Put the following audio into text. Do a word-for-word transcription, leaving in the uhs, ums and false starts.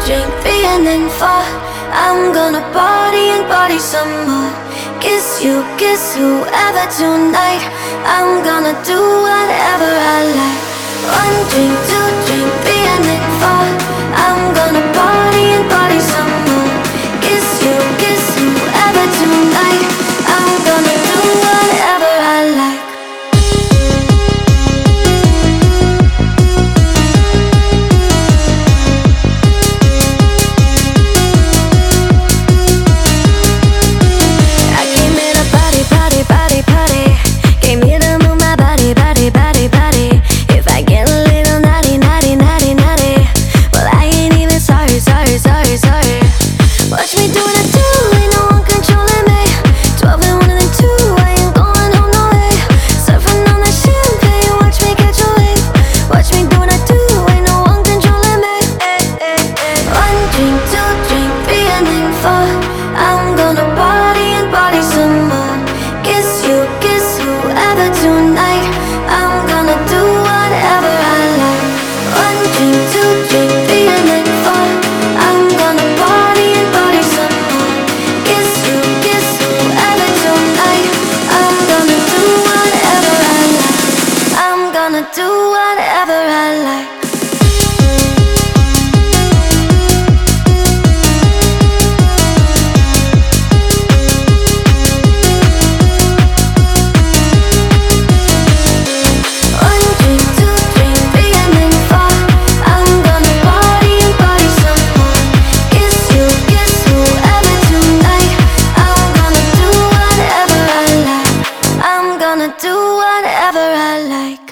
drink three and then four. I'm gonna party and party some more. Kiss you, kiss whoever tonight. I'm gonna do whatever I like. One drink, two drink, three and then four. I'm gonna party and party some more. Kiss you, kiss whoever tonight. I'm gonna do whatever I like. I'm gonna party and party some more. Kiss you, kiss whoever tonight. I'm gonna do whatever I like. One drink, two drink, three and then four. I'm gonna party and party some more. Kiss you, kiss whoever tonight. I'm gonna do whatever I like. I'm gonna do whatever I like. Do whatever I like.